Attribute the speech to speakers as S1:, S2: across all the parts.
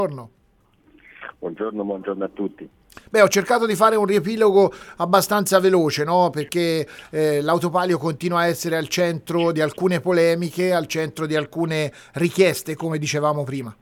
S1: Buongiorno.
S2: Buongiorno a tutti.
S1: Beh, ho cercato di fare un riepilogo abbastanza veloce, no? Perché l'Autopalio continua a essere al centro di alcune polemiche, al centro di alcune richieste, come dicevamo prima.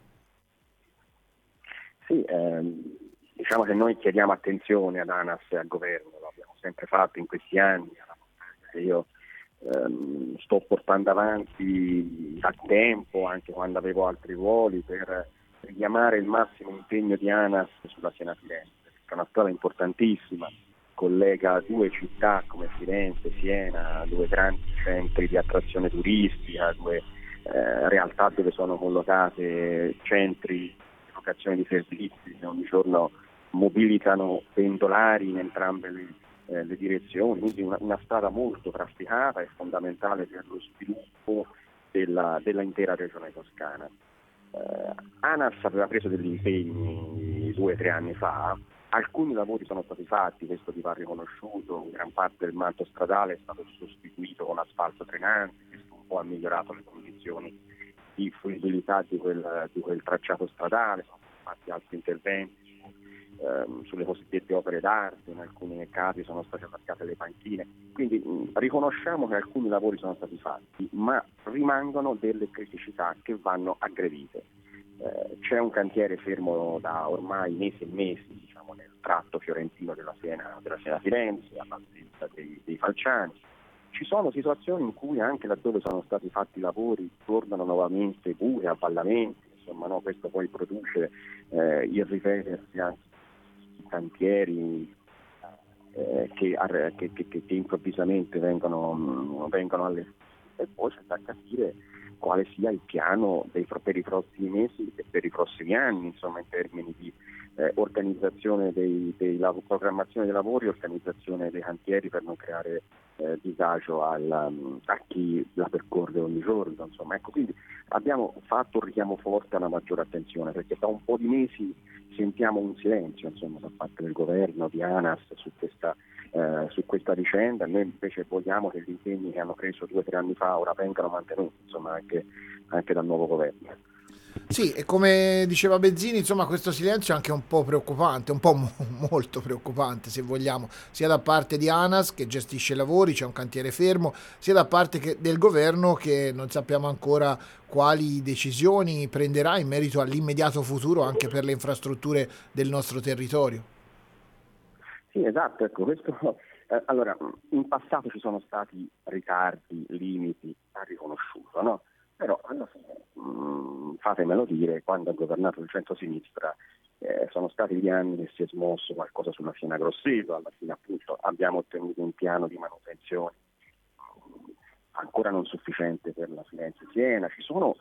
S2: Sì, diciamo che noi chiediamo attenzione ad ANAS e al governo, lo abbiamo sempre fatto in questi anni, io sto portando avanti da tempo, anche quando avevo altri ruoli, per richiamare il massimo impegno di ANAS sulla Siena Firenze, perché è una strada importantissima, collega due città come Firenze, Siena, due grandi centri di attrazione turistica, due realtà dove sono collocate centri di locazione di servizi che ogni giorno mobilitano pendolari in entrambe le direzioni, quindi una strada molto trafficata e fondamentale per lo sviluppo dell'intera regione toscana. ANAS aveva preso degli impegni 2 o 3 anni fa, alcuni lavori sono stati fatti, questo vi va riconosciuto, gran parte del manto stradale è stato sostituito con asfalto drenante, questo un po' ha migliorato le condizioni di fruibilità di quel tracciato stradale, sono stati fatti altri interventi sulle cosiddette opere d'arte, in alcuni casi sono state attaccate le panchine, quindi riconosciamo che alcuni lavori sono stati fatti, ma rimangono delle criticità che vanno aggredite. C'è un cantiere fermo da ormai mesi e mesi, diciamo, nel tratto fiorentino della Siena Firenze, all'altezza dei Falciani. Ci sono situazioni in cui anche laddove sono stati fatti lavori tornano nuovamente buche, avvallamenti, insomma, no, questo poi produce il ripetersi anche di cantieri che improvvisamente vengono allestiti, e poi c'è da capire quale sia il piano per i prossimi mesi e per i prossimi anni, insomma, in termini di organizzazione programmazione dei lavori, organizzazione dei cantieri per non creare disagio a chi la percorre ogni giorno, insomma. Ecco, quindi abbiamo fatto un richiamo forte a una maggiore attenzione, perché da un po' di mesi sentiamo un silenzio, insomma, da parte del governo, di ANAS su questa vicenda. Noi invece vogliamo che gli impegni che hanno preso 2 o 3 anni fa ora vengano mantenuti, insomma, anche dal nuovo governo.
S1: Sì, e come diceva Bezzini, insomma, questo silenzio è anche un po' preoccupante, un po' molto preoccupante, se vogliamo, sia da parte di ANAS che gestisce i lavori, c'è un cantiere fermo, sia da parte del governo che non sappiamo ancora quali decisioni prenderà in merito all'immediato futuro anche per le infrastrutture del nostro territorio.
S2: Sì, esatto, ecco, questo allora, in passato ci sono stati ritardi, limiti, va riconosciuto, no? Però alla fine, fatemelo dire, quando ha governato il centro-sinistra sono stati gli anni che si è smosso qualcosa sulla Siena Grosseto, alla fine appunto abbiamo ottenuto un piano di manutenzione ancora non sufficiente per la Firenze-Siena, ci sono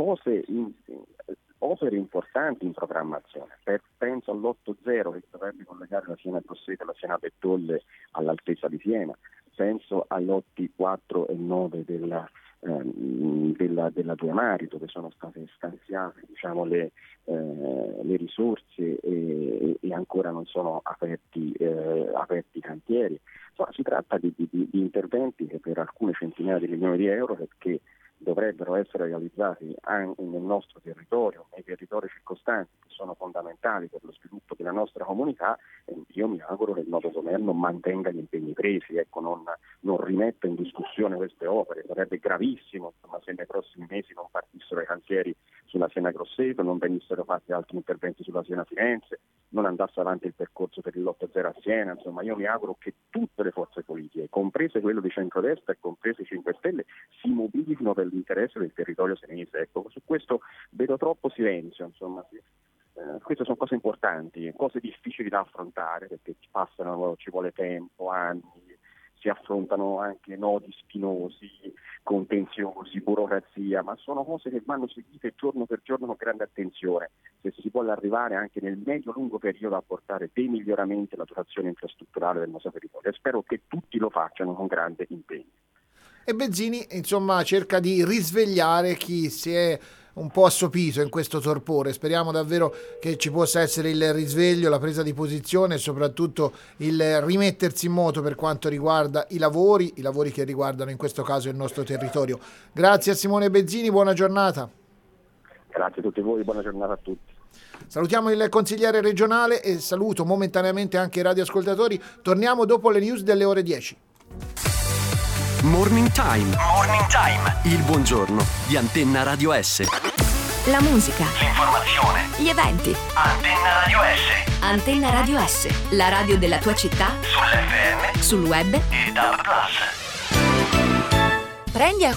S2: opere importanti in programmazione, penso all'8-0 che dovrebbe collegare la Siena Grosseto e la Siena Bettolle all'altezza di Siena, penso ai lotti 4 e 9 della Due Mari, dove sono state stanziate, diciamo, le risorse e ancora non sono aperti i cantieri. Insomma, si tratta di interventi che per alcune centinaia di milioni di euro che dovrebbero essere realizzati anche nel nostro territorio, nei territori circostanti, che sono fondamentali per lo sviluppo della nostra comunità, e io mi auguro che il nuovo governo mantenga gli impegni presi, ecco, non rimetta in discussione queste opere. Sarebbe gravissimo, insomma, se nei prossimi mesi non partissero i cantieri sulla Siena Grosseto, non venissero fatti altri interventi sulla Siena Firenze, non andasse avanti il percorso per il l'8-0 a Siena. Insomma, io mi auguro che tutte le forze politiche, comprese quello di centrodestra e comprese i 5 Stelle, si mobilitino per l'interesse del territorio senese. Ecco, su questo vedo troppo silenzio, insomma. Queste sono cose importanti, cose difficili da affrontare, perché ci vuole tempo, anni, si affrontano anche nodi spinosi, contenziosi, burocrazia, ma sono cose che vanno seguite giorno per giorno con grande attenzione, se si vuole arrivare anche nel medio-lungo periodo a portare dei miglioramenti alla dotazione infrastrutturale del nostro territorio. Spero che tutti lo facciano con grande impegno.
S1: E Bezzini, insomma, cerca di risvegliare chi si è un po' assopito in questo torpore. Speriamo davvero che ci possa essere il risveglio, la presa di posizione e soprattutto il rimettersi in moto per quanto riguarda i lavori che riguardano in questo caso il nostro territorio. Grazie a Simone Bezzini, buona giornata.
S2: Grazie a tutti voi, buona giornata a tutti.
S1: Salutiamo il consigliere regionale e saluto momentaneamente anche i radioascoltatori. Torniamo dopo le news delle ore 10.
S3: Morning Time. Morning Time. Il buongiorno di Antenna Radio S.
S4: La musica,
S3: L'informazione.
S4: gli eventi.
S3: Antenna Radio S.
S4: Antenna Radio S, la radio della tua città,
S3: Sull'FM
S4: sul web
S3: e DAB+.
S4: Prendi a